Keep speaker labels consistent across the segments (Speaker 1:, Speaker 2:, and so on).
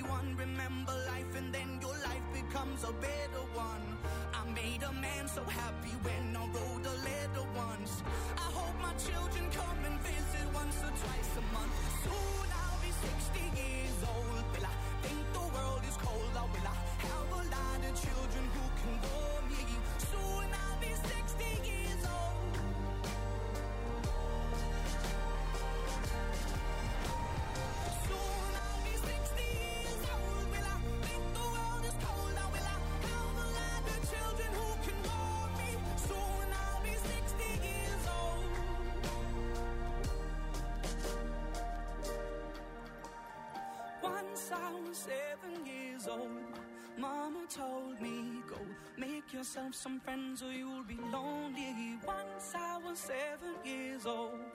Speaker 1: someone, remember life and then your life becomes a better one. I made a man so happy when I wrote a letter once. I hope my children come and visit once or twice a month. Soon I'll be 60 years old. Will I think the world is cold, or will I have a lot of children who can bore me? Soon I'll be 60 years old. Soon I'll be 60 years old. Will I think the world is cold, or will I have a lot of children who can bore me? Soon I'll be 60 years old. Once I was 7 years old. Mama told me, go make yourself some friends or you'll be lonely. Once I was 7 years old.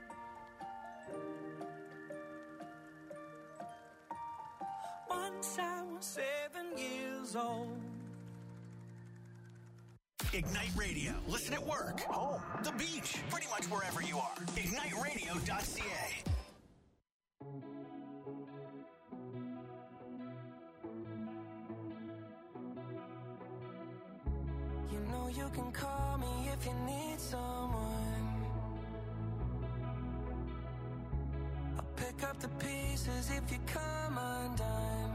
Speaker 1: Once I was 7 years old.
Speaker 2: Ignite Radio. Listen at work, home, the beach, pretty much wherever you are. IgniteRadio.ca.
Speaker 3: You know you can call me if you need someone. I'll pick up the pieces if you come undone.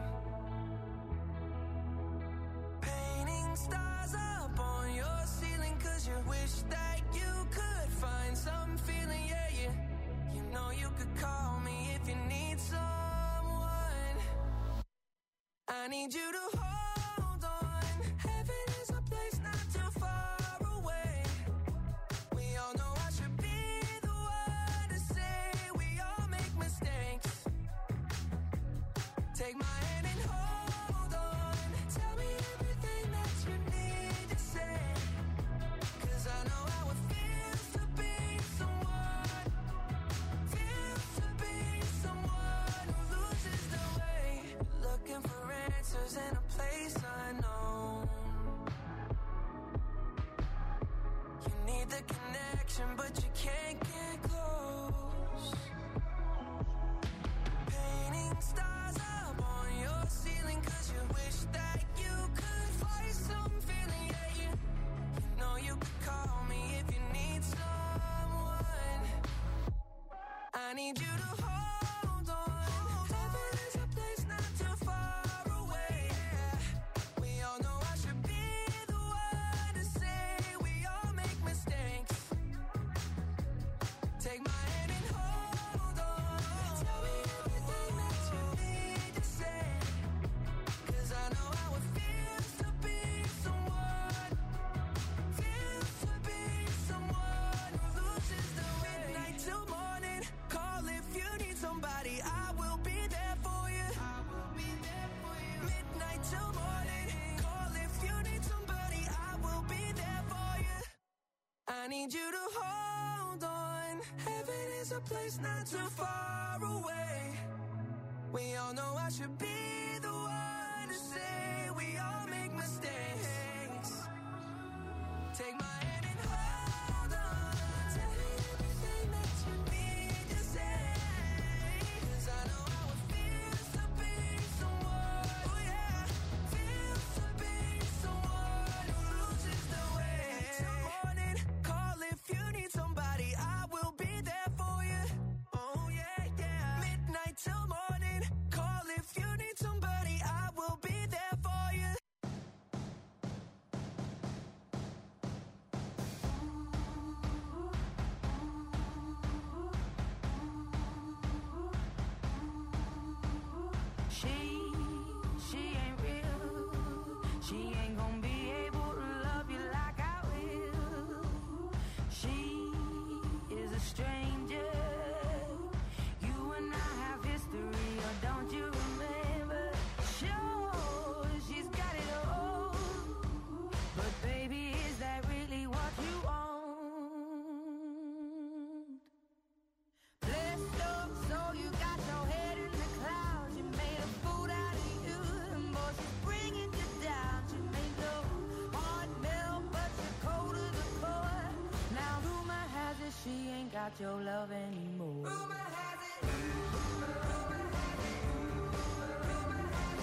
Speaker 3: Painting stars up on your ceiling 'cause you wish that you could find some feeling, yeah, yeah. You know you could call me if you need someone. I need you to hold on. Heaven is a place not too far away. We all know I should be the one to say we all make mistakes. Take my hand and hold on. Tell me everything that you need to say. 'Cause I know how it feels to be someone. Feels to be someone who loses the way. Looking for answers in a place unknown. You need the connection, but you can't get close. Painting stars up on your ceiling 'cause you wish that you could find some feeling, yeah, yeah. You know you could call me if you need someone. I need you to hold on. Heaven is a place not too far away. We all know I should be the one to say we all make mistakes. Take my hand and hold on. Tell me everything that you need to say. 'Cause I know how it feels to be someone. Feels to be someone who loses the way. Midnight till morning. Call if you need somebody. I will be there for you. I will be there for you. Midnight till morning. Call if you need somebody. I will be there for you. I need you to hold on. Heaven is a place not too far away. We all know I should be the one to say we all make mistakes. Take my hand and hold on. Tell me everything that you need to say. 'Cause I know how it feels to be someone. Oh yeah, feels to be someone who loses the way. Till morning, call if you need somebody. I will be there for you. Oh yeah, yeah. Midnight till morning, call if you need somebody. I will be there for you.
Speaker 4: She ain't real. She ain't gonna be able to love you like I will. She is a stranger. You and I have history, or don't you remember? Sure, she's got it all. But baby, is that really what you want? Blessed up, so you got your head in the clouds. You made a fool out of you, and boy, she's bringing you down. She made your heart melt, but you're cold to the core. Now rumor has it she ain't got your love anymore. Rumor has it. Rumor has it. Rumor has it.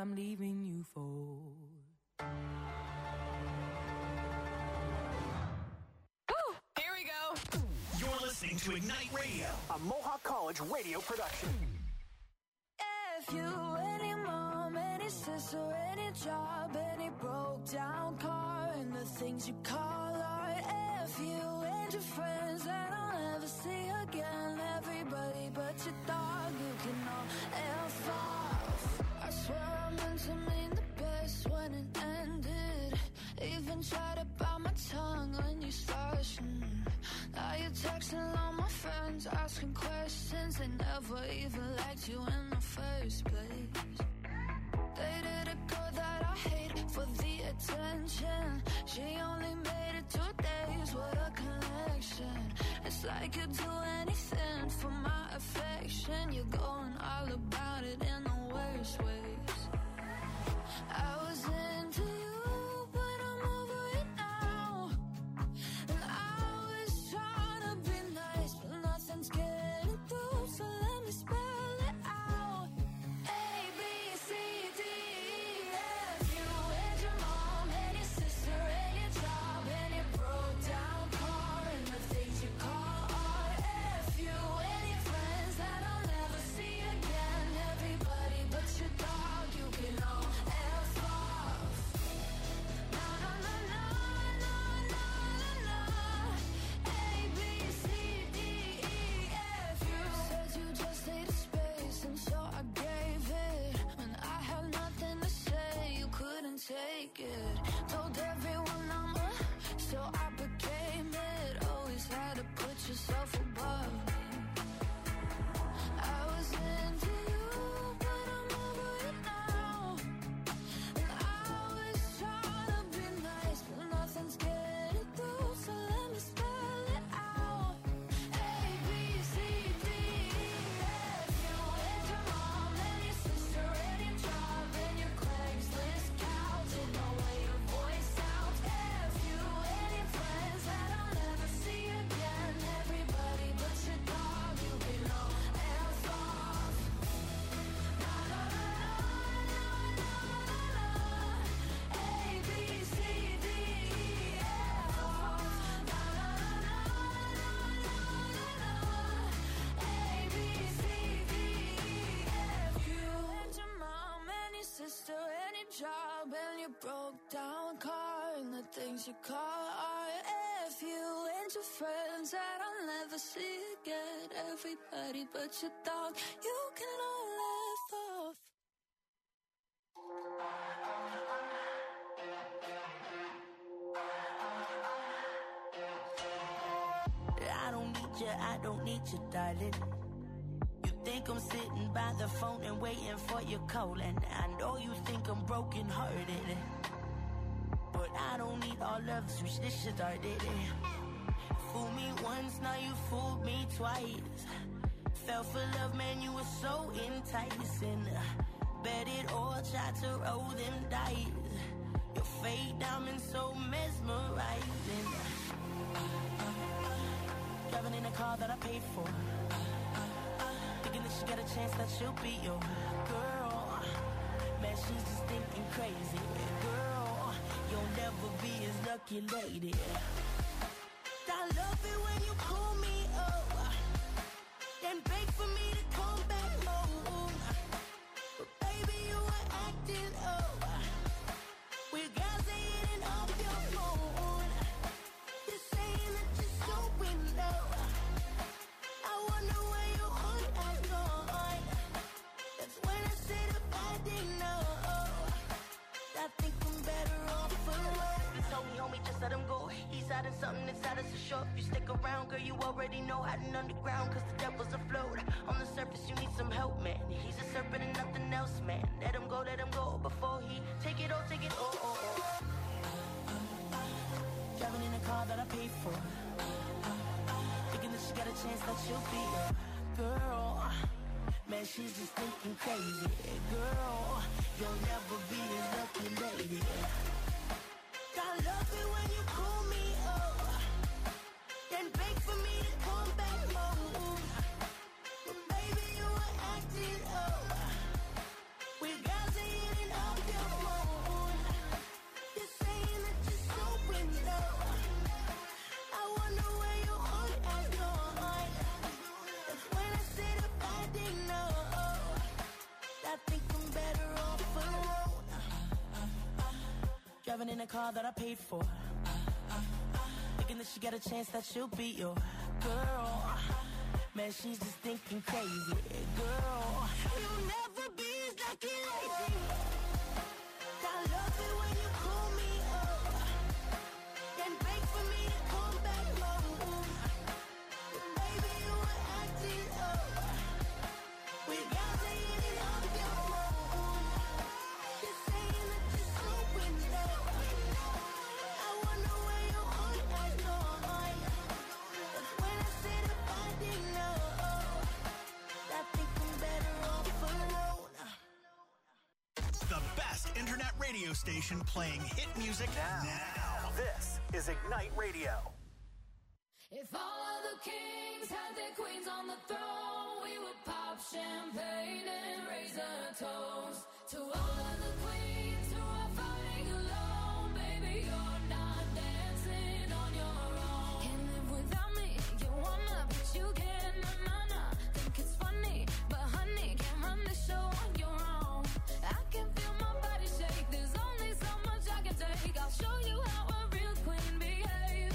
Speaker 4: I'm leaving you for.
Speaker 5: Here we go.
Speaker 2: You're listening to Ignite Radio, a Mohawk College radio production.
Speaker 4: If you, any mom, any sister, any job, any broke down car, and the things you call art. If you and your friends that I'll never see again, everybody but your dog, you can all F off. I swear I meant to mean the best when it ended. Even tried to bite my tongue when you started. Now you're texting all my friends, asking questions. They never even liked you in the first place. Dated a girl that I hate for the attention. She only made it 2 days, what a connection. It's like you'd do anything for my affection. You're going all about it in the worst ways. I was into you, but I'm over it now. And I was trying to be nice, but nothing's getting through, so let me spell it out. A, B, C, D, E, F. You and your mom, and your sister, and your job, and your broke down car, and the things you call art. F you and your friends that I'll never see again. Everybody but your dog, you can all F off. Na na na na na na na. A, B, C, D, E, F. You said you just needed space, and so I gave it. When I had nothing to say, you couldn't take it. Told everyone I'm a, so I became it. Always had to put yourself above me. I was into you, but I'm over it now. And I was trying to be nice, but nothing's getting through, so let me spell it out. A, B, C, D, E, F. You and your mom, and your sister, and your job, and your Craigslist couch, and the way your voice sounds. F you and your friends that I'll never see again. Everybody but your dog, you can all F off. Na na na na na na na. A, B, C, D, E, F off. Na na na na na na na. A, B, C, D, E, F. You and your mom and your sister and your job and your broke down car and the things you call art. F you and your friends that I'll never see again. Everybody but your dog, you can all laugh off. I don't need you, darling. You think I'm sitting by the phone and waiting for your call, and I know you think I'm broken hearted, but I don't need all love, switch this shit started. Fool me once, now you fooled me twice. Fell for love, man, you were so enticing. Bet it all, tried to roll them dice. Your fake diamond so mesmerizing. Driving in a car that I paid for. Thinking that she got a chance that she'll be your girl. Man, she's just thinking crazy. Girl, you'll never be his lucky lady. I love it when you call me up, then beg for me to come back home. But baby, you were acting up. With guys that hitting off your phone. You're saying that you're so in love. I wonder where your heart has gone. That's when I said if I didn't know, I think I'm better off alone. You told me, homie, just let him go. He's hiding something inside us to show. If you stick around, girl, you already know. Hiding underground, cause the devil's afloat. On the surface, you need some help, man. He's a serpent and nothing else, man. Let him go before he take it all, take it all. Driving in a car that I paid for. Thinking that she got a chance that she'll be a girl. Man, she's just thinking crazy. Girl, you'll never be a lucky lady. I love it when you call me up, then beg for me to come back home. But baby, you were acting up. With guys that hitting
Speaker 6: driving in a car that I paid for. Thinking that she got a chance that she'll be your girl. Man, she's just thinking crazy, girl. You'll never be like it. I love it when you call me up and beg for me to come back home. But baby, you were acting up without saying it on your own. You're saying that you're so in love. I wonder where your heart has gone. That's when I said if I didn't know, I think I'm better off alone.
Speaker 2: The best internet radio station playing hit music now. This is Ignite Radio.
Speaker 7: If all of the kings had their queens on the throne, we would pop champagne and raise a toast to all of the queens who are fighting alone. Baby, you're not dancing on your own. Can't live without me, you wanna, but you can't, na-na-na. Think it's funny, but honey, can't run the show on your own. I can feel my body shake, there's only so much I can take. I'll show you how a real queen behaves.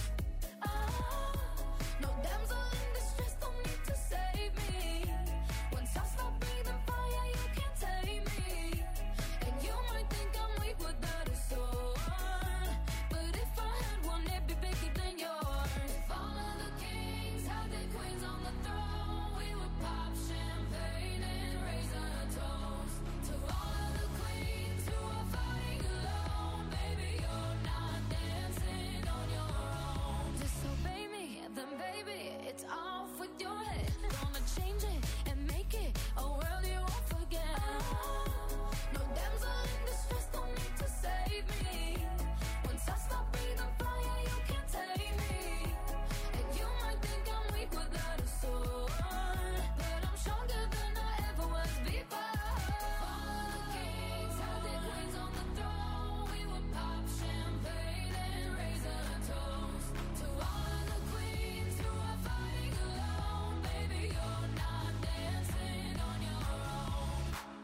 Speaker 7: No damsel in distress, don't need to save me. Once I stop breathing fire, you can't take me. And you might think I'm weak without a sword, but if I had one, it'd be bigger than yours. If all of the kings had their queens on the throne, we would pop champagne and raise a toast to all of the queens who are fighting alone. Baby, you're not dancing on your own. Disobey me, then baby, it's off with your head. Gonna change it and make it a world you won't forget. No damsel in distress, don't need to save me. Once I stop breathing fire, you can't take me. And you might think I'm weak without a sword, but I'm stronger than I ever was before. All of the kings had their queens on the throne. We would pop champagne and raise a toast to all of the queens who are fighting alone. Baby, you're not dancing on your own.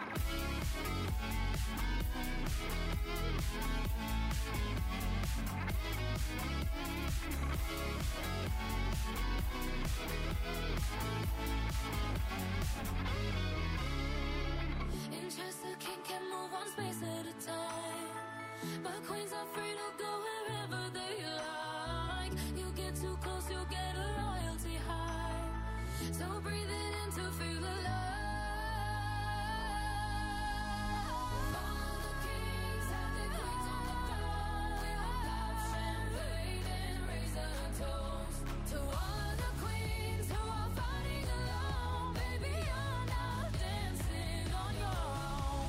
Speaker 7: Interest the king can move one space at a time, but queens are free to go wherever they like. You get too close, you get a royalty high. So breathe it in to feel alive. All of the kings have their queens on the throne. We will pop champagne and raise a toast to all of the queens who are fighting alone. Baby, you're not dancing on your own.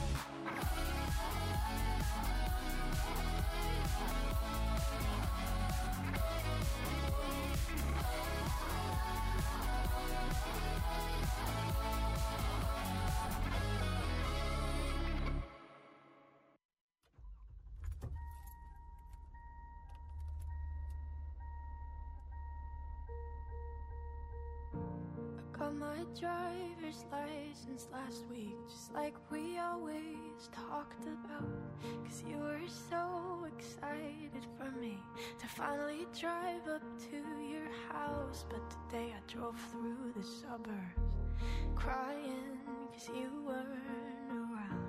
Speaker 4: Got my driver's license last week, just like we always talked about. 'Cause you were so excited for me to finally drive up to your house. But today I drove through the suburbs crying 'cause you weren't around.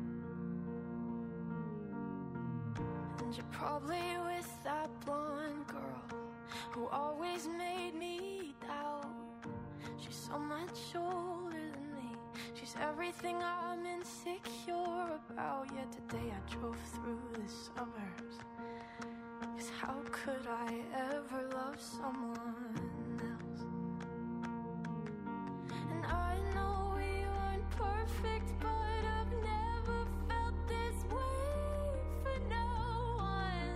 Speaker 4: And you're probably with that blonde girl who always made me doubt. She's so much older than me. She's everything I'm insecure about. Yet today I drove through the suburbs. 'Cause how could I ever love someone else? And I know we aren't perfect, but I've never felt this way for no one.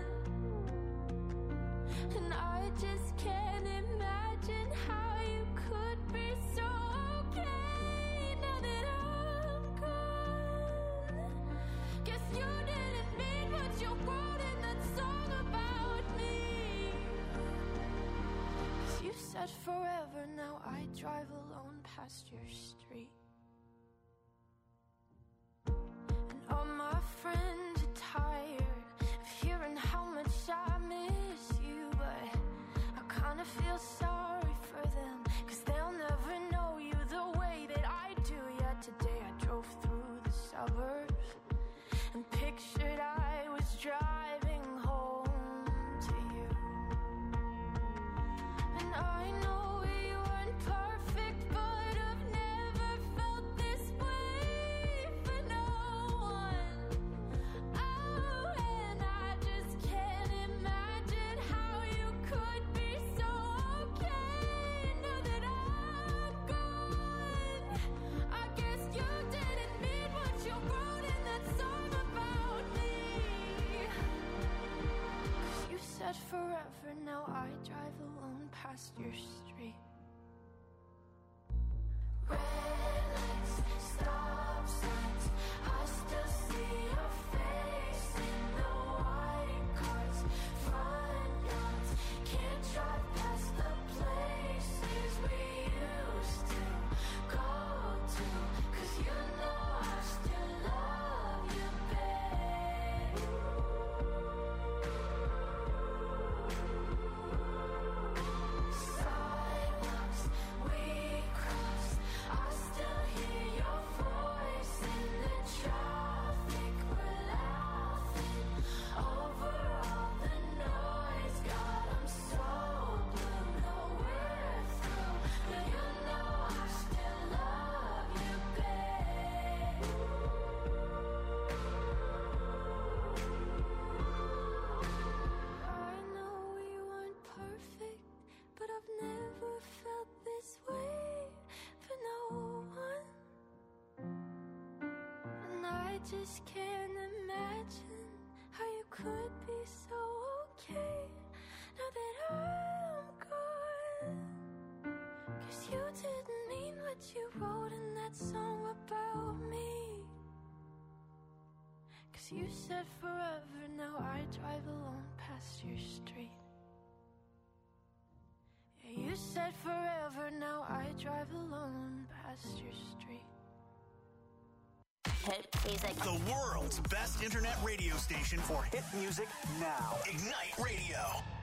Speaker 4: And I just can't imagine how you could be so okay now that I'm gone. Guess you didn't mean what you wrote in that song about me. 'Cause you said forever, now I drive alone past your street. And all my friends are tired of hearing feel sorry for them, 'cause they'll never know you the way that I do. Yet today I drove through the suburbs and pictured I was driving home to you. And I know we weren't perfect, but I've never felt this way for no one. Oh, and I just can't imagine how you could be so okay now that I'm gone. I guess you didn't mean what you wrote in that song about me. 'Cause you said forever, now I drive alone past your street. Red lights, stop signs, I still see your face in the white cars, front yards. Can't drive past the places we used to go to, 'cause you know I still love you, babe. Sidewalks we cross, I still hear your voice in the traffic. We're laughing over all the noise. God, I'm so blue, no we're through, but you know I still love you, babe. I know we weren't perfect, but I've never felt this way for no one. And I just can't imagine how you could be so okay now that I'm gone. 'Cause you didn't mean what you wrote in that song about me. 'Cause you said forever, now I drive alone past your street. Yeah, you said forever, now I drive alone past your street.
Speaker 8: Hit music.
Speaker 2: The world's best internet radio station for hit music now. Ignite Radio.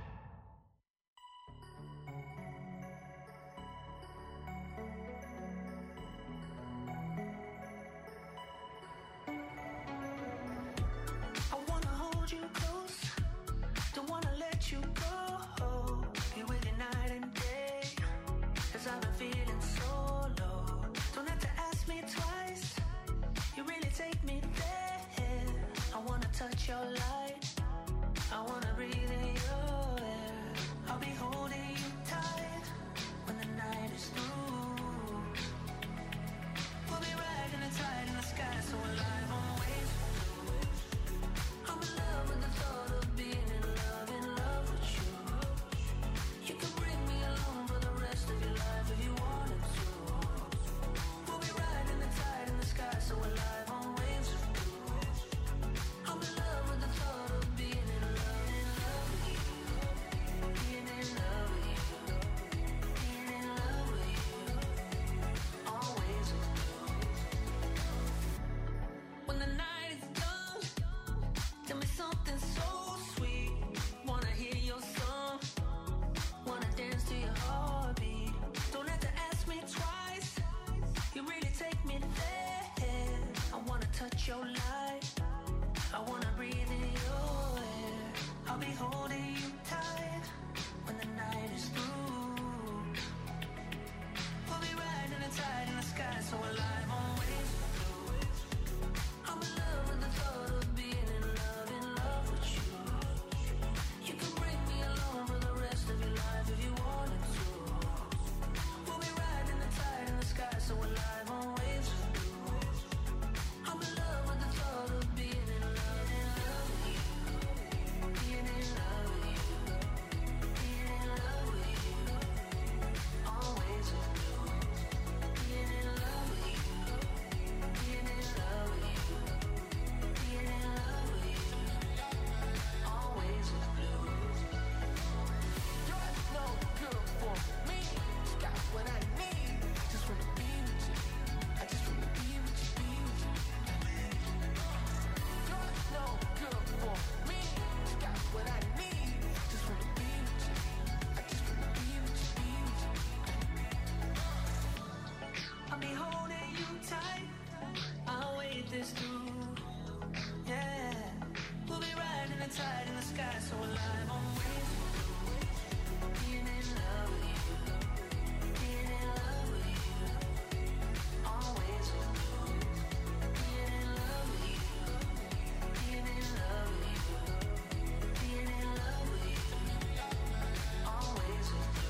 Speaker 3: I wanna hold you close, don't wanna let you go. Be with you night and day, 'cause I've been feeling so low. Don't have to ask me twice, you really take me there. I wanna touch your light, I wanna breathe in your air. I'll be holding you tight when the night is through. We'll be riding the tide in the sky, so alive on waves. I'm in love with the thought of being in love with you. You can bring me along for the rest of your life if you wanted to. We'll be riding the tide in the sky, so alive on waves of blue. I'm in love with the thought of being in love with you. Being in love with you. tide in the sky, so alive. Always being in love with you, being in love with you. Always being in love with you, being in love with you, being in love with you. Always.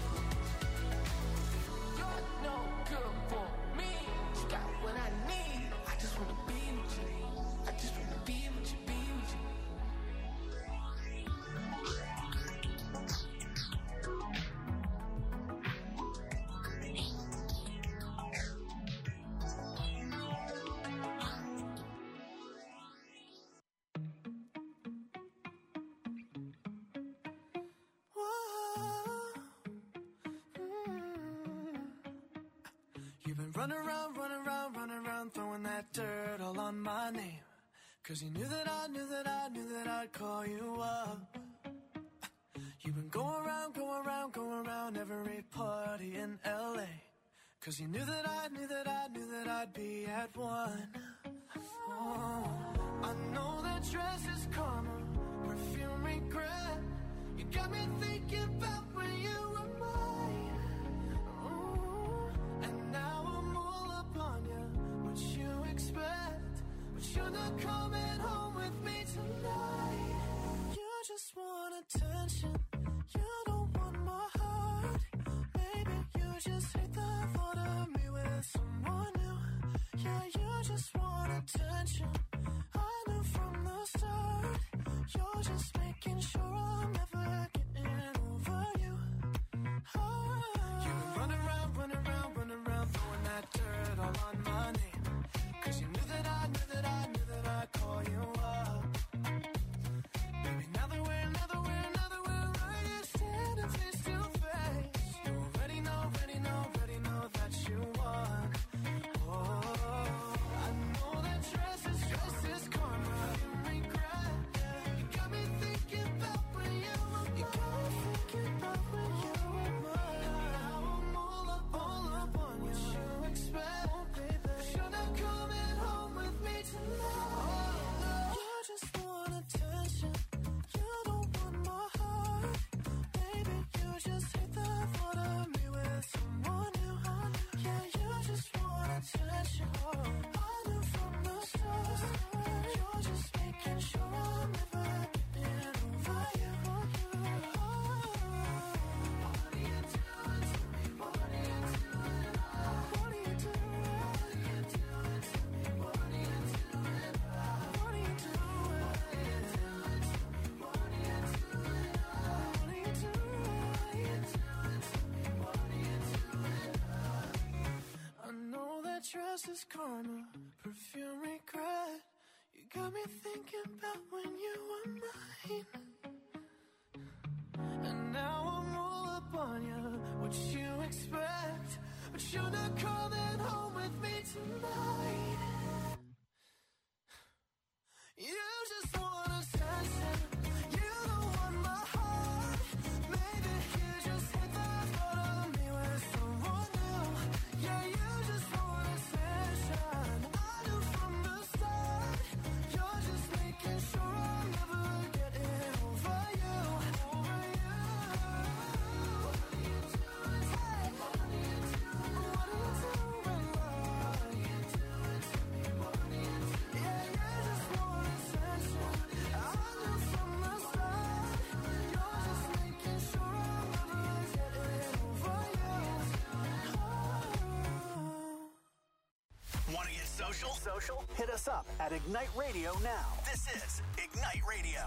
Speaker 3: You're no good for me. You got what I need. I just wanna be with you. I just wanna be with you, be with you. You've been running around, throwing that dirt all on my name. 'Cause you knew that I'd call you up. You've been going around every party in LA. 'Cause you knew that I'd be at one. Oh, I know that dress is karma, perfume regret. You got me thinking about when you were mine. Oh, and now I'm all up on you. What you expect? But you're not coming home with me tonight. You just want attention. You don't want my heart. Maybe you just hate the thought of me with someone new. Yeah, you just want attention. I knew from the start. You're just making sure I'm never getting over you. Oh, you've been running around, throwing that dirt all on my name. 'Cause you knew that I'd call you up. Baby, now that we're right here standing face to face. You already know that you won. Oh, I know that dress is karma, you regret. You got me thinking about when you were mine. Now I'm all up on what you expect. Oh, baby, but you're not coming home with me tonight. You just want attention. You don't want my heart. Maybe you just hate the thought of me with someone new. Yeah, you just want attention. I knew from the start. You're just making sure I'm never getting over you. What are you doing to me? What are you doing? What are you doing to me? What are you doing? What are you doing? What are you doing? What are you doing? What are you doing? I know that dress is karma, perfume regret. You got me thinking about when you were mine. And now I'm all up on you. What you expect? But you're not coming home with me tonight. You just want attention. You don't want my heart. Maybe you just hate the thought of me with someone new. Yeah, you just want attention. I knew from the start. You're just making sure I'm never getting over you. Over you. What are you doing? Hey, what are you doing? What are you doing? What are you doing to me? What are you doing? Yeah, you just want attention. I knew from the start. You're just making sure I'm never getting over you.
Speaker 2: Want to get social? Hit us up at Ignite Radio now. This is Ignite Radio.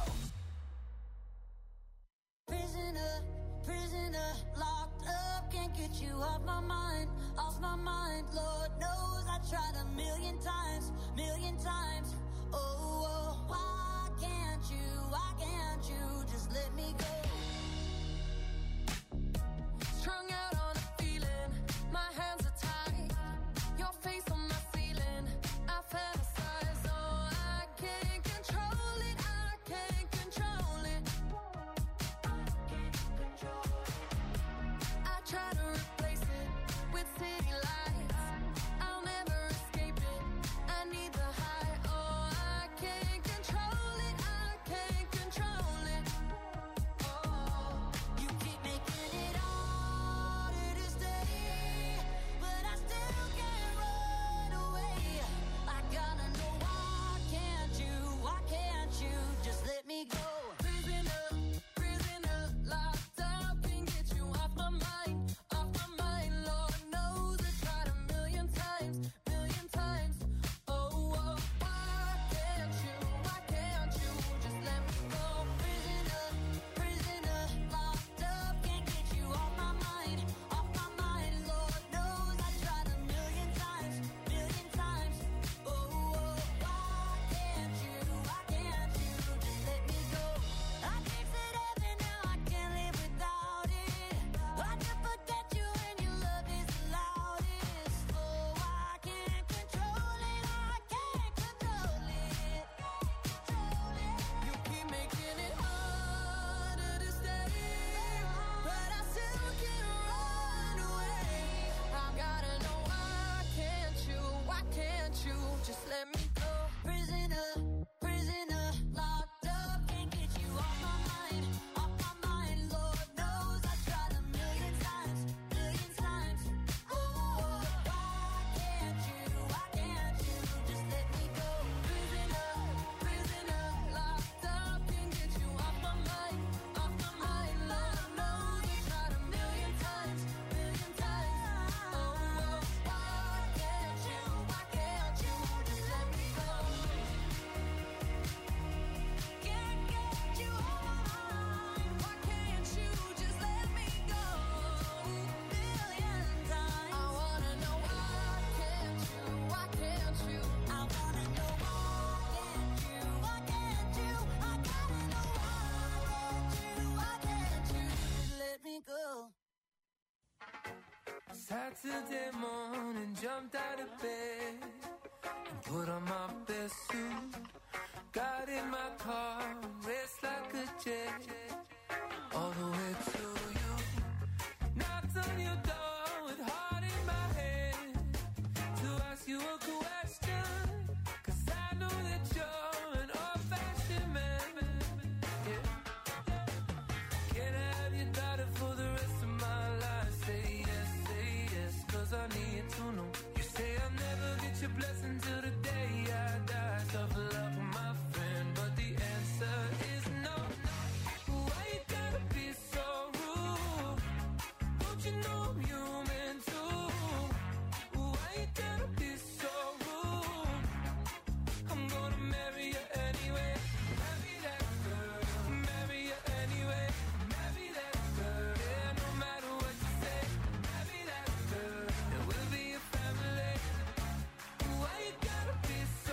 Speaker 3: Prisoner, locked up, can't get you off my mind. Lord knows I tried a million times. Oh, why can't you just let me go? Strung out on a feeling, my hands are tied. Your face on my ceiling, I fantasize. Oh, I can't control it. I try to replace it with city lights. I'll never escape it. I need the high. Oh, I can't control it.
Speaker 8: Saturday morning, jumped out of bed and put on my best suit. Got in my car, raced like a jet, all the way to you. Knocked on your door with heart in my hand to ask you a question, 'cause I know that you're an old-fashioned man. Yeah. Can I have your daughter for the rest of my life? Say yes, 'cause I need to know. You say I'll never get your blessing till the day I die. Tough luck, my friend, but the answer is no. Why you gotta be so rude? Don't you know I'm human too? Why you gotta be so rude? I'm gonna marry you anyway. Marry that girl. Marry you anyway. Marry that girl. Yeah, no matter what you say. Marry that girl. And we'll be a family. Why you gotta be so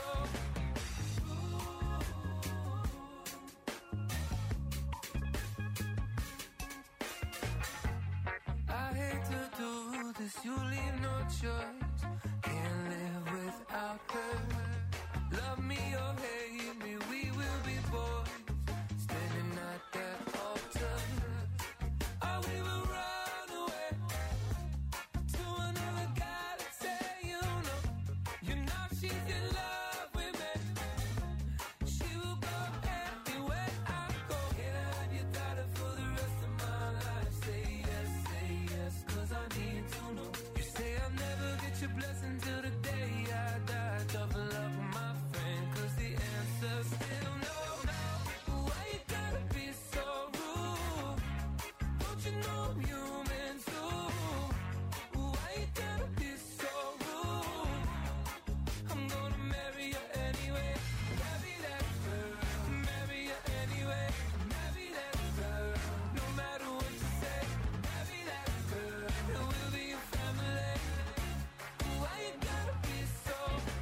Speaker 8: I hate to do this, you leave no choice. Can't live without her. Love me or hate me, we will be boys. Standing at that altar. Or we will run away to another galaxy, you know she's in love with me. She will go anywhere I go. Can I have your daughter for the rest of my life? Say yes, 'cause I need to know. You say I'll never get your blessing till the day I die. Tough luck, my friend, 'cause the answer's still no. Why you gotta be so rude? Don't you know I'm human too? Why you gotta be so rude? I'm gonna marry you anyway. Marry that girl. Marry you anyway. Marry that girl. No matter what you say. Marry that girl. And we'll be a family. Why you gotta be so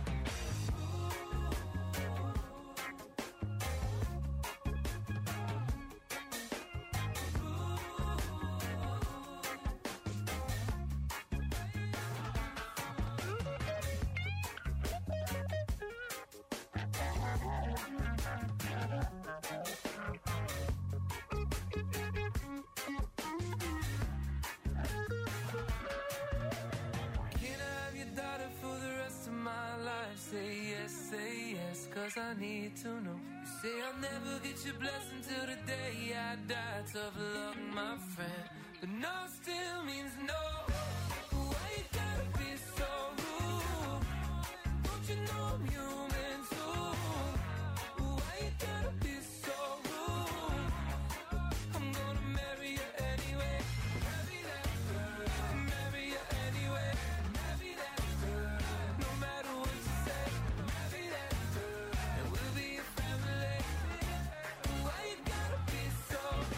Speaker 8: Can I have your daughter for the rest of my life? Say yes, 'cause I need to know. You say I'll never get your blessing till the day I die. Tough luck, my friend, but no still means no. Why you gotta be so rude? Don't you know I'm human too? Why you gotta be so rude? I'm gonna marry you anyway. Marry that girl. Marry you anyway. Marry that girl. No matter what you say. Marry that girl. And we'll be a family. Why you gotta be so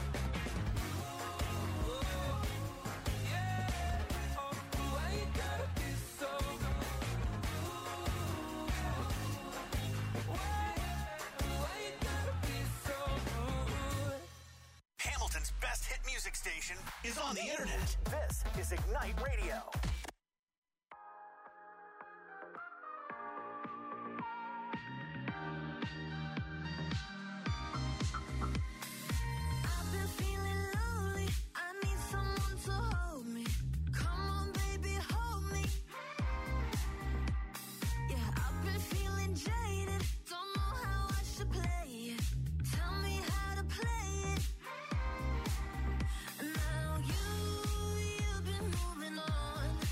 Speaker 8: yeah. Oh, why you gotta be so why you gotta be so rude?
Speaker 2: Hamilton's best hit music station is on the internet. This is Ignite Radio.
Speaker 6: I've been feeling lonely. I need someone to hold me. Come on, baby, hold me. Yeah, I've been feeling jaded. Don't know how I should play it. Tell me how to play it. Now you've been moving on.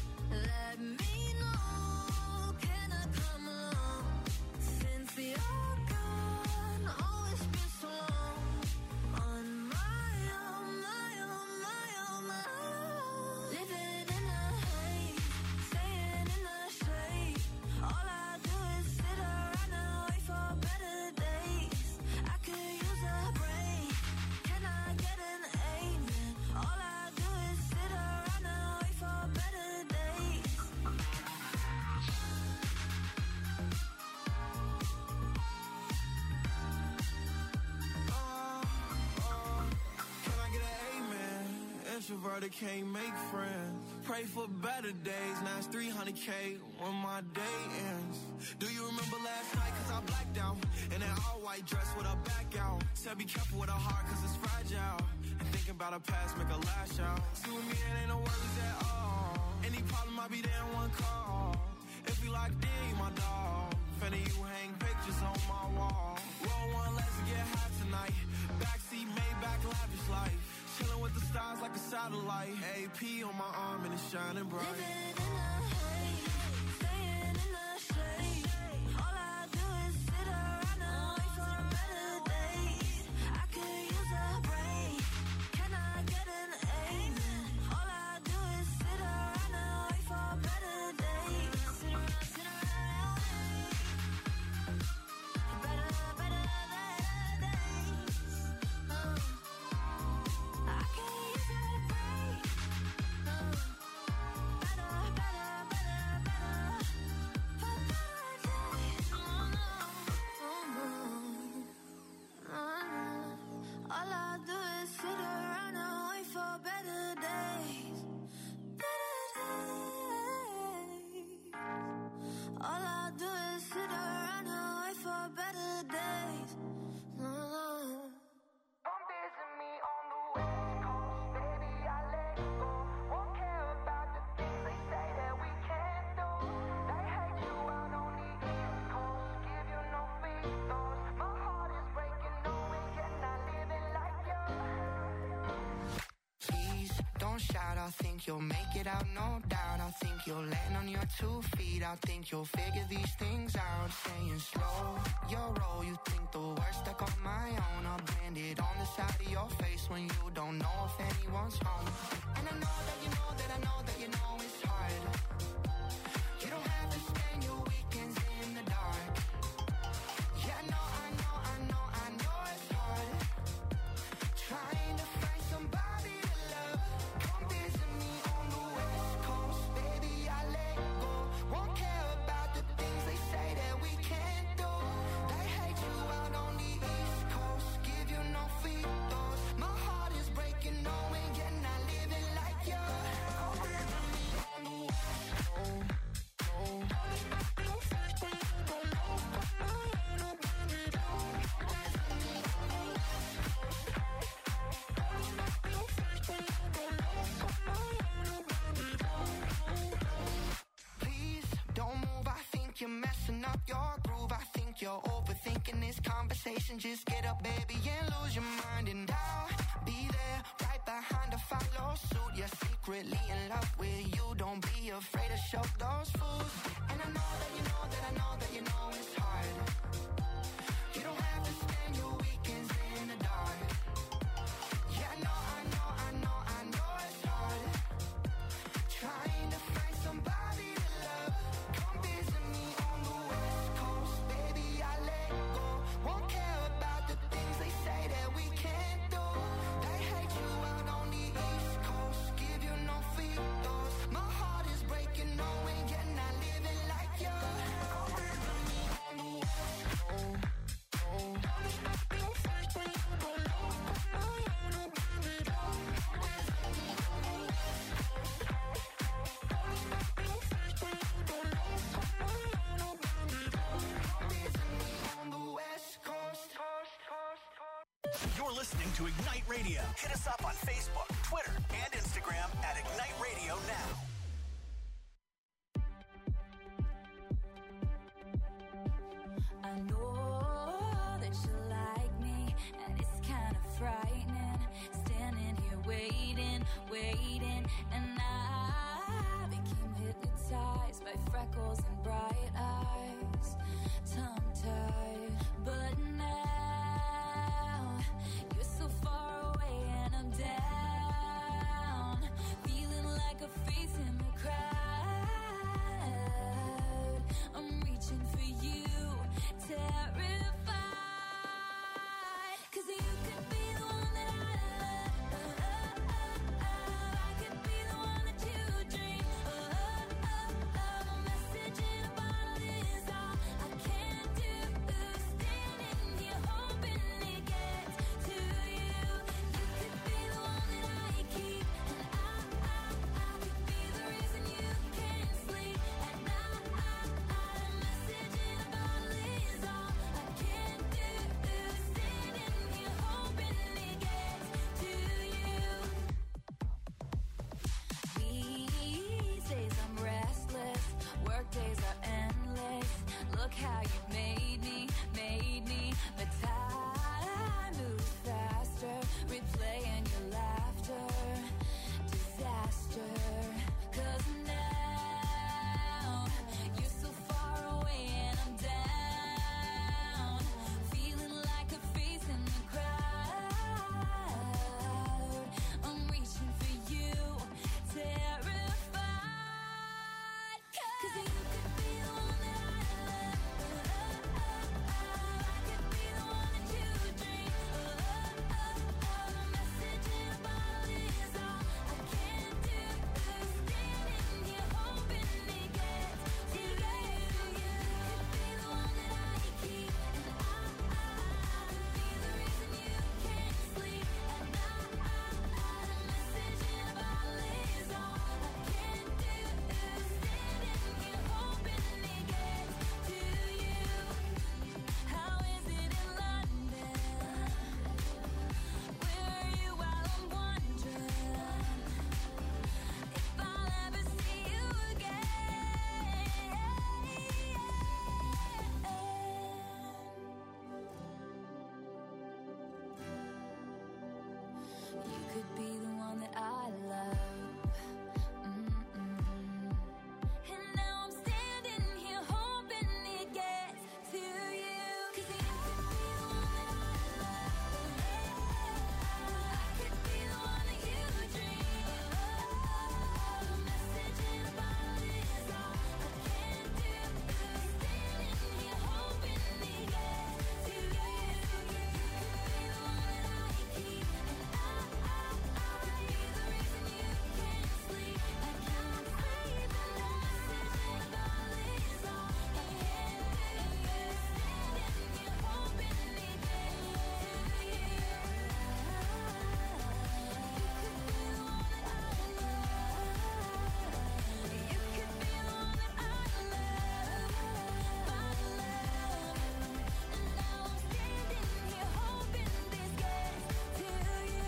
Speaker 9: extrovert that can't make friends. Pray for better days, now it's 300K when my day ends. Do you remember last night? Cause I blacked out in that all-white dress with a back out. Said be careful with her heart cause it's fragile. And thinking about her past make her lash out. See with me it ain't no worries at all. Any problem I be there in one call. If we locked in, you my dog. Finna you hang pictures on my wall. Roll one, let's get high tonight. Backseat Maybach, lavish life. Chilling with the stars like a satellite. AP on my arm and it's shining bright.
Speaker 6: Living in the haze, staying in the shade. All I do is sit around and wait for better days. I could use a break. Can I get an amen? All I do is sit around and wait for better days. Sit around, better days. I can use a break. Better for better days. All I do is sit around and wait for better days. Better days. All I do is sit around and wait for better days.
Speaker 3: Come visit me on the West Coast, baby, I let go. Won't care about the things they say that we can't do. They hate you out on the East Coast, give you no free throws. My heart is breaking, knowing you're not living like you.
Speaker 10: Please don't shout, I think you'll make it out, no doubt. I think you'll land on your 2 feet. I think you'll figure these things out. Staying slow, your roll. You think the worst stuck on my own. I'll brand it on the side of your face when you don't know if anyone's home. And I know that you know that I know that you know it's hard. You don't have to spend your weekends in the dark. Yeah, I know it's hard. Trying to find somebody to love. Come visit me on the West Coast, baby, I let go. Won't care about the things they say that we can't do. They hate you out on the East Coast, give you no free throws. My heart is breaking, knowing you're not living like you. Come visit me on the West Coast. Please don't move, I think you're messing up your groove. I think you're overthinking this conversation. Just get up, baby, and lose your mind. And I'll be there right behind to follow suit. You're secretly in love with you. Don't be afraid to show those fools. And I know that you know that I know that you know it's hard. You don't have to spend your weekends in the dark. Yeah, I know it's hard. Trying to find somebody to love. Come visit me on the West Coast, baby, I let go. Won't care about the things they say that we can't do. They hate you out on the East Coast, give you no free throws. My heart is breaking, knowing you're not living like you. Come visit me on the West Coast.
Speaker 2: You're listening to Ignite Radio. Hit us up on Facebook, Twitter, and Instagram at Ignite Radio Now.
Speaker 7: I know that you like me, and it's kind of frightening. Standing here waiting, and I became hypnotized by freckles and bright eyes, tongue-tied. But now you're so far away, and I'm down, feeling like a face in the crowd. I'm reaching for you, terrified, 'cause you could be the one that I love. I could be the one that you dream. A message in a bottle. 'Cause you could be the one that I love. I could be the one that you dream. A message in a bottle is all I can do. Standing here hoping it gets to you. You could be the one that I keep, and I could be the reason you can't sleep at night. A message in a bottle is all I can do. Standing here hoping it gets to you. How is it in London? Where are you while I'm wondering if I'll ever see you again? You could be the one that I love. And now I'm standing here hoping it gets to you. 'Cause you could be the one that I love. I could be the one that you dream. A message in a bottle is all I can do. Standing here hoping it gets to you. You could be the one that I keep, and I could be the reason you can't sleep at night. A message in a bottle is all I can do. Standing here hoping it gets to you. You could be the one that I love. You could be the one that I love. My love. And now I'm standing here hoping this gets to you.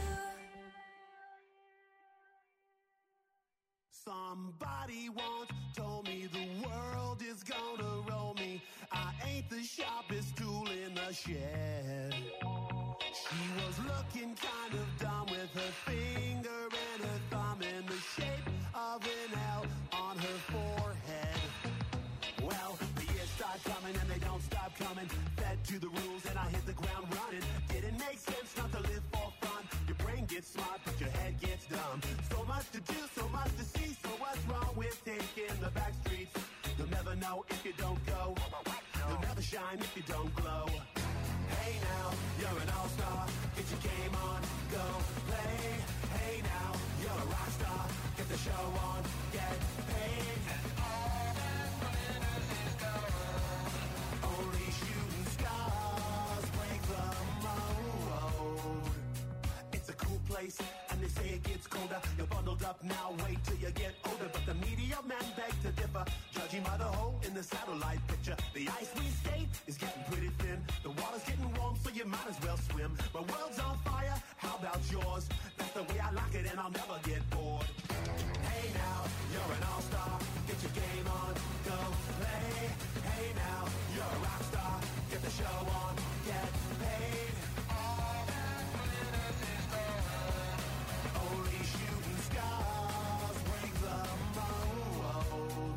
Speaker 11: Somebody once told me the world is gonna roll me. I ain't the sharpest tool in the shed. She was looking kind of dumb with her finger and her thumb in the shape of an L on her forehead. Well, the years start coming and they don't stop coming. Fed to the rules and I hit the ground running. Didn't make sense not to live for fun. Your brain gets smart but your head gets dumb. So much to do, so much to see. So what's wrong with taking the back streets? You'll never know if you don't go. You'll never shine if you don't glow. Hey now, you're an all-star. Get your game on, go play. Hey now, you're a rock star. Get the show on, get paid. Only shooting stars break the mold. It's a cool place, and they say it gets colder. You're bundled up now, wait till you get older. But the media men beg to differ, judging by the hole in the satellite picture. The ice we skate is getting pretty thin. The water's getting warm, so you might as well swim. My world's on fire, how about yours? That's the way I like it, and I'll never get bored. Hey now, you're an all-star. Get your game on, go play. Hey now, you're a rock star. Get the show on, get paid. Only shooting stars break the mold.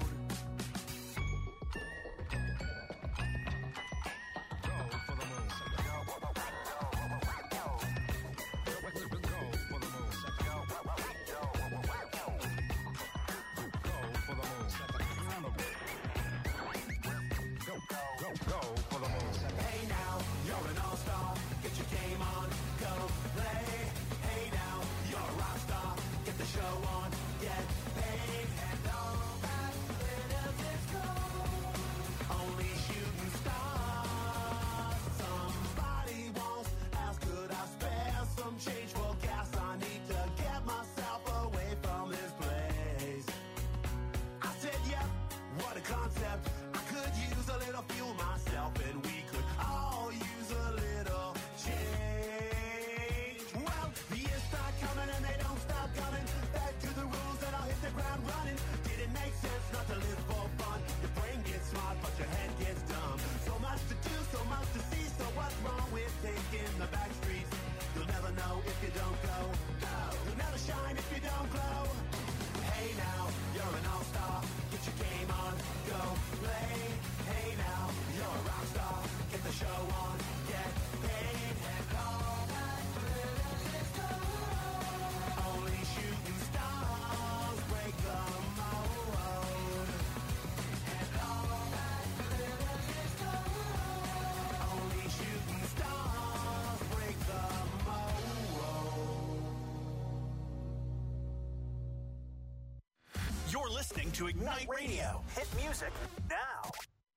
Speaker 2: listening to Ignite Radio. Hit music now.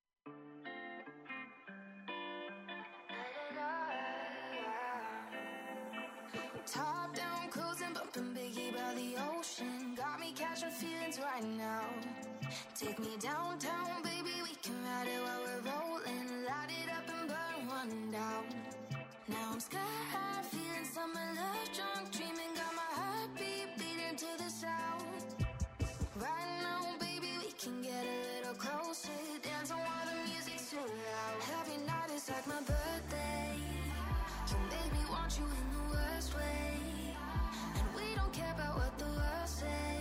Speaker 4: Top down, cruising, bumping Biggie by the ocean. Got me catching feelings right now. Take me downtown, baby, we can ride it while we're rolling. Light it up and burn one down. Now I'm sky high, feeling summer love, drunk, dreaming. Got my heartbeat beating to the sound. Right now, baby, we can get a little closer. Dance on while the music's too loud. Every night is like my birthday. You make me want you in the worst way. And we don't care about what the world say.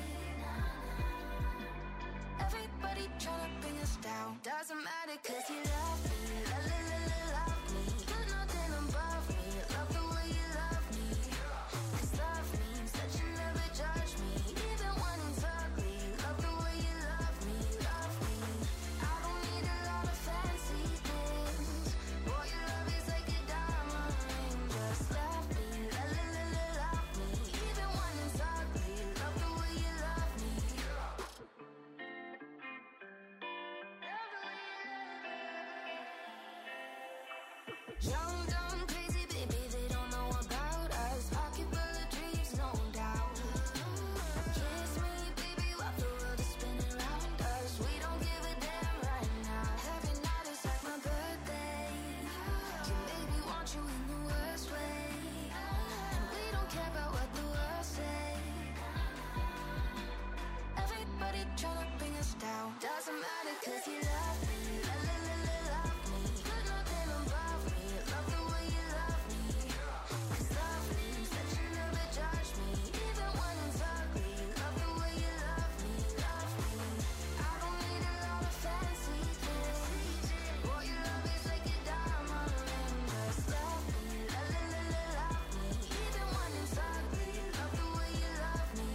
Speaker 4: Everybody tryna bring us down. Doesn't matter cause you love me. Love me. You're nothing above me. Love the way you love me. Cause love means that you never judge me. Even when it's ugly. Love the way you love me. Love me. I don't need a lot of fancy things. Boy, your love is like a diamond ring. Just love me. Love me. Even when it's ugly. Love the way you love me. Young, dumb, crazy, baby, they don't know about us. Pocket full of dreams, no doubt. Kiss me, baby, while the world is spinning around us. We don't give a damn right now. Every night is like my birthday. You make me want you in the worst way. And we don't care about what the world say. Everybody tryna bring us down. Doesn't matter cause you love me. Love me. You're nothing above me. Love the way you love me. Cause love means that you never judge me. Even when it's ugly. Love the way you love me. Love me. I don't need a lot of fancy things. Boy, your love is like a diamond ring. Just love me. Love me. Even when it's ugly. Love the way you love me.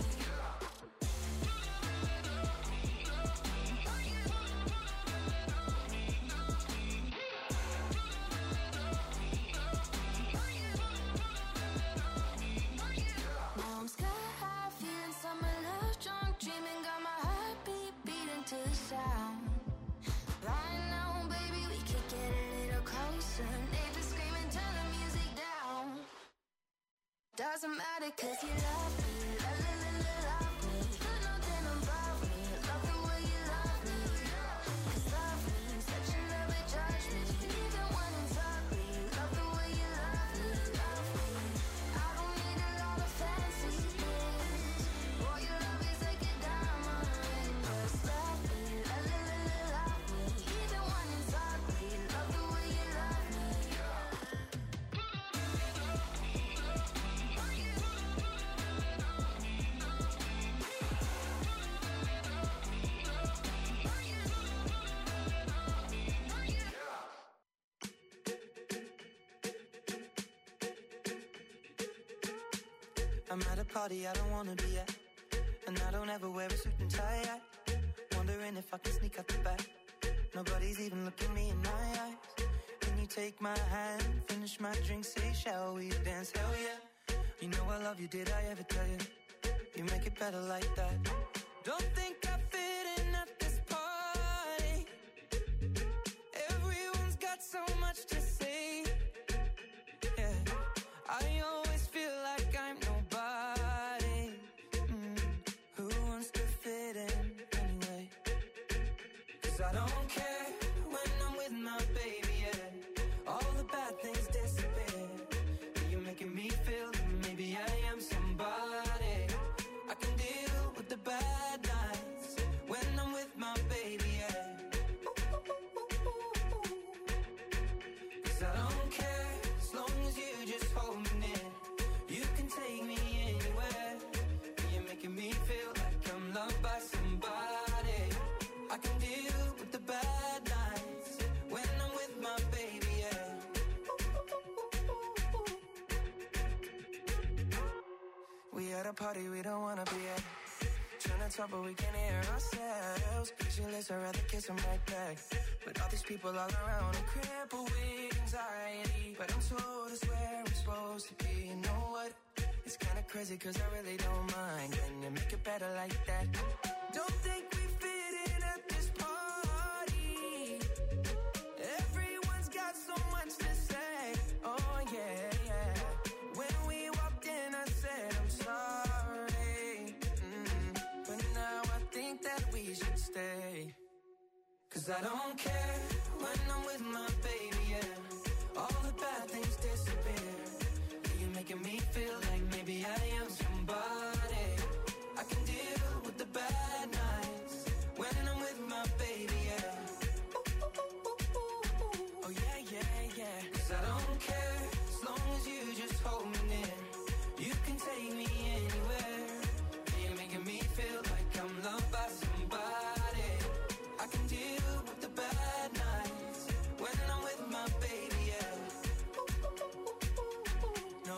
Speaker 4: Now I'm sky high, feeling summer love, drunk, dreaming. Got my heartbeat beating to the sound. Right now, baby, we could get a little closer. Neighbors screaming, turn the music down. Doesn't matter cause you love me. Love me. You're nothing above me. Love the way you love me. Cause love means that you never judge me. Even when it's ugly. Love the way you love me. Love me. I don't need a lot of fancy things. Boy, your love is like a diamond ring. Just love me. Love me. Even when it's ugly. Love the way you love me.
Speaker 12: I'm at a party I don't wanna be at, and I don't ever wear a suit and tie at. Wondering if I can sneak out the back. Nobody's even looking me in my eyes. Can you take my hand, finish my drink, say shall we dance? Hell yeah. You know I love you, did I ever tell you? You make it better like that. Don't think I fit in at this party. Everyone's got so much to say. Yeah, I always feel like I'm nobody. Who wants to fit in anyway? Cause I don't care when I'm with my baby, yeah. All the bad things disappear. You're making me feel that maybe I am somebody. I can deal with the bad nights when I'm with my baby, yeah. Cause I don't care as long as you just hold me near. You can take me anywhere. You're making me feel like I'm loved by somebody. I can deal with the bad nights when I'm with my baby, yeah. We at a party we don't wanna be at. Trying to talk but we can't hear ourselves. Pictureless, I'd rather kiss them right back. But all these people all around are crippled with anxiety. But I'm told it's where I'm supposed to be. You know what? It's kinda crazy cause I really don't mind. Can you make it better like that? Don't think we 'Cause I don't care when I'm with my baby, yeah. All the bad things disappear. You're making me feel like maybe I am somebody. I can deal with the bad nights when I'm with my baby, yeah. Oh yeah, yeah, yeah. 'Cause I don't care as long as you just hold me near. You can take me anywhere. You're making me feel like I'm loved by somebody. I can deal with the bad nights when I'm with my baby, yeah. No,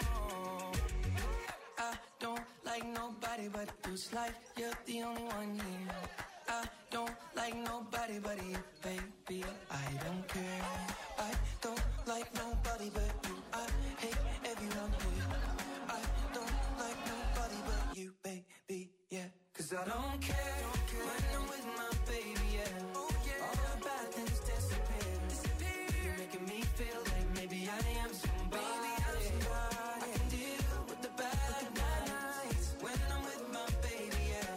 Speaker 12: I don't like nobody but you. It's like you're the only one here. I don't like nobody but you, baby. I don't care. I don't like nobody but you. I hate everyone here. I don't like nobody but you, baby, yeah. 'Cause I don't care when I'm with my baby, yeah. All the bad things disappear. You're making me feel like maybe I am somebody. I can deal with the bad nights when I'm with my baby, yeah.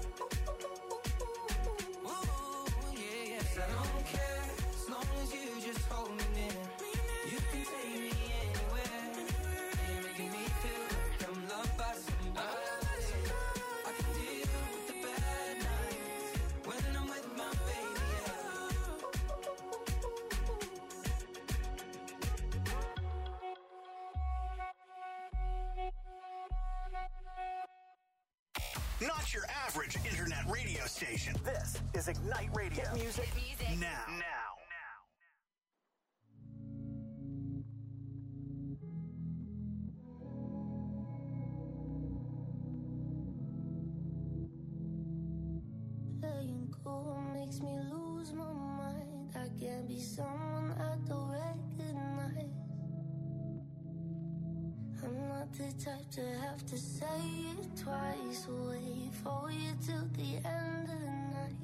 Speaker 12: Ooh, yeah, yeah. 'Cause I don't care as long as you just hold me near. You can take me anywhere. You're making me feel like I'm loved by somebody. I can deal with the bad nights when I'm with my baby, yeah.
Speaker 2: Not your average internet radio station. This is Ignite Radio. Hit music, now.
Speaker 6: Letting go makes me lose my mind. I can't be someone I don't recognize. I'm not the type to have to say it twice. Wait for you till the end of the night.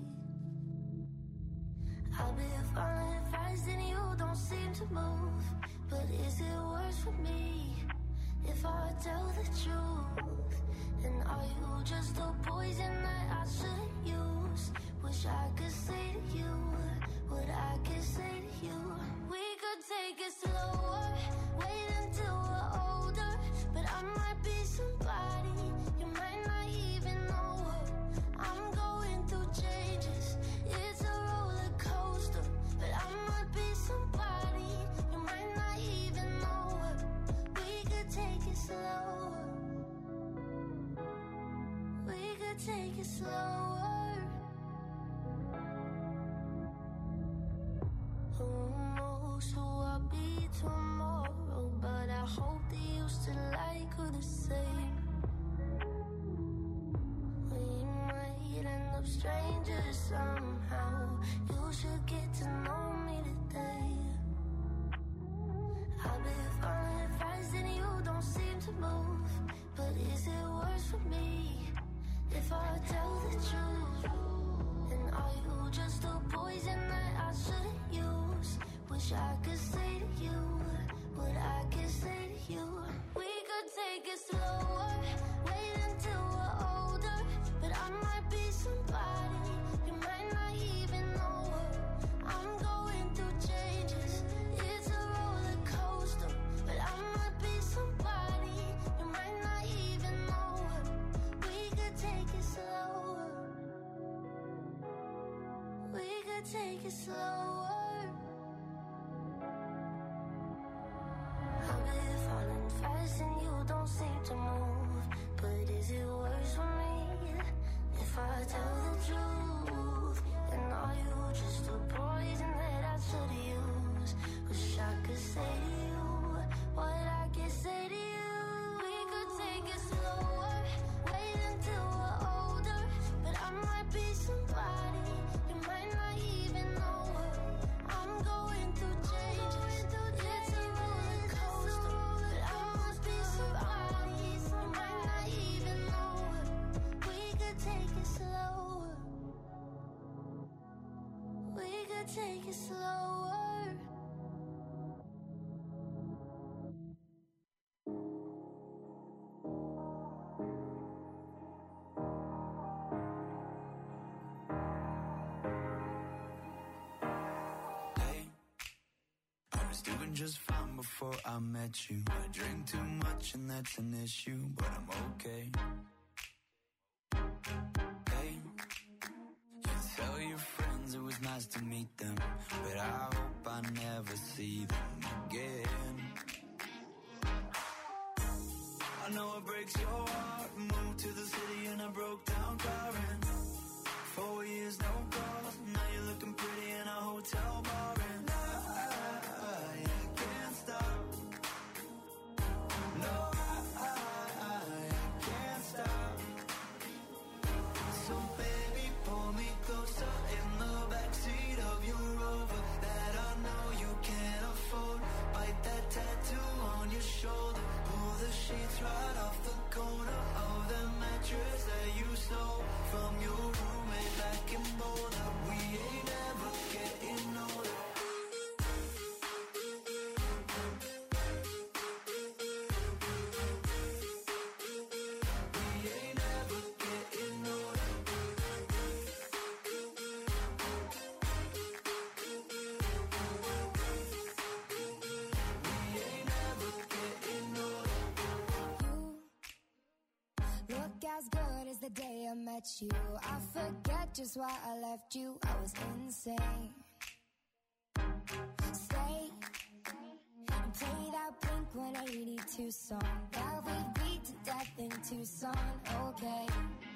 Speaker 6: I've been following advice and you don't seem to move. But is it worse for me if I tell the truth? And are you just a poison that I shouldn't use? Wish I could say to you what I could say to you. We could take it slower, wait until we're older. But I might be somebody you might not even know her. I'm going through changes, it's a roller coaster. But I might be somebody you might not even know her. We could take it slower. We could take it slower. Who knows who I'll be tomorrow? But I hope that you still like her the same. We might end up strangers somehow. You should get to know me today. I've been following advice and you don't seem to move. But is it worse for me if I tell the truth? And are you just a poison that I shouldn't use? Wish I could say to you what I could say to you. We could take it slower, wait until we're older. But I might be somebody you might not even know her. I'm going through changes, it's a roller coaster. But I might be somebody you might not even know her. We could take it slower. We could take it slower. I've been falling fast and you don't seem to move. But is it worse for me if I tell the truth? And are you just a poison that I should use? Wish I could say to you what I could say to you. We could take it slower, wait until we're older. But I might be somebody you might not even know her. I'm going through changes, it's a roller coaster. But I must be somebody you might not even know her. We could take it slower. We could take it slower.
Speaker 13: was doing just fine before I met you. I drink too much and that's an issue, but I'm okay. Hey, you tell your friends it was nice to meet them, but I hope I never see them again. I know it breaks your heart. Moved to the city and I broke down crying. 4 years, no calls. Now you're looking pretty in a hotel bar. And I can't stop. No, I can't stop. So baby, pull me closer in the backseat of your Rover that I know you can't afford. Bite that tattoo on your shoulder. Pull the sheets right off the corner of the mattress that you stole from your roommate back in Boulder. We ain't ever getting older. We ain't ever getting older. We ain't ever getting older.
Speaker 14: Look as good as the day I met you. I forget just why I left you. I was insane. Stay and play that Blink-182 song that we beat to death in Tucson. Okay.